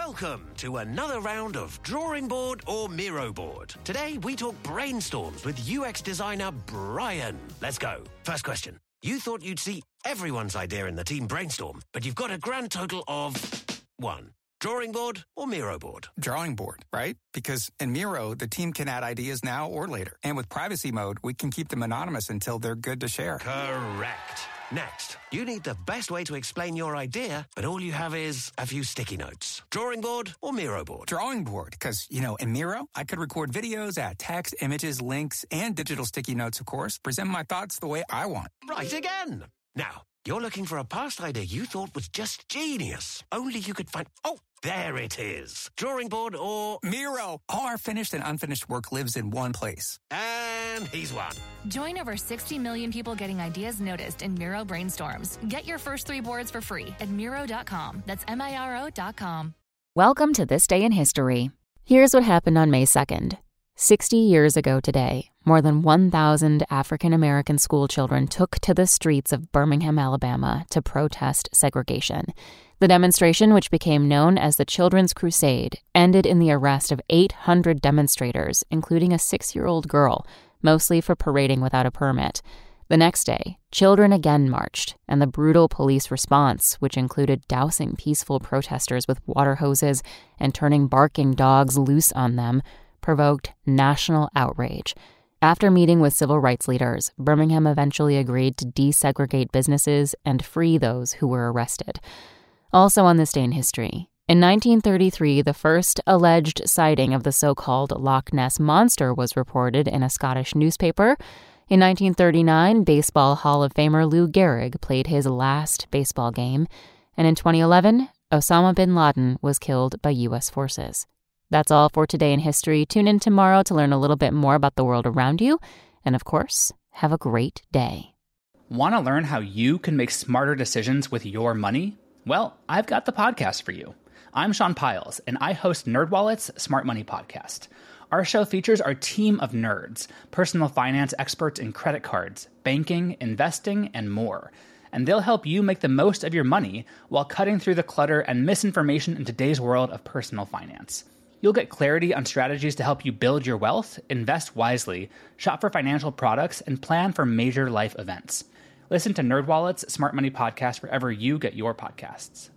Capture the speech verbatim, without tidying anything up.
Welcome to another round of Drawing Board or Miro Board. Today, we talk brainstorms with U X designer Brian. Let's go. First question. You thought you'd see everyone's idea in the team brainstorm, but you've got a grand total of one. Drawing board or Miro board? Drawing board, right? Because in Miro, the team can add ideas now or later. And with privacy mode, we can keep them anonymous until they're good to share. Correct. Next, you need the best way to explain your idea, but all you have is a few sticky notes. Drawing board or Miro board? Drawing board, because, you know, in Miro, I could record videos, add text, images, links, and digital sticky notes, of course, present my thoughts the way I want. Right again. Now, you're looking for a past idea you thought was just genius. Only you could find... Oh, there it is. Drawing board or... Miro. All our finished and unfinished work lives in one place. And he's won. Join over sixty million people getting ideas noticed in Miro Brainstorms. Get your first three boards for free at Miro dot com. That's M I R O dot com. Welcome to This Day in History. Here's what happened on May second. sixty years ago today, more than one thousand African-American schoolchildren took to the streets of Birmingham, Alabama to protest segregation. The demonstration, which became known as the Children's Crusade, ended in the arrest of eight hundred demonstrators, including a six-year-old girl, mostly for parading without a permit. The next day, children again marched, and the brutal police response, which included dousing peaceful protesters with water hoses and turning barking dogs loose on them, provoked national outrage. After meeting with civil rights leaders, Birmingham eventually agreed to desegregate businesses and free those who were arrested. Also on this day in history, in nineteen thirty-three, the first alleged sighting of the so-called Loch Ness Monster was reported in a Scottish newspaper. In nineteen thirty-nine, Baseball Hall of Famer Lou Gehrig played his last baseball game. And in twenty eleven, Osama bin Laden was killed by U S forces. That's all for today in history. Tune in tomorrow to learn a little bit more about the world around you. And of course, have a great day. Want to learn how you can make smarter decisions with your money? Well, I've got the podcast for you. I'm Sean Piles, and I host NerdWallet's Smart Money Podcast. Our show features our team of nerds, personal finance experts in credit cards, banking, investing, and more. And they'll help you make the most of your money while cutting through the clutter and misinformation in today's world of personal finance. You'll get clarity on strategies to help you build your wealth, invest wisely, shop for financial products, and plan for major life events. Listen to NerdWallet's Smart Money Podcast wherever you get your podcasts.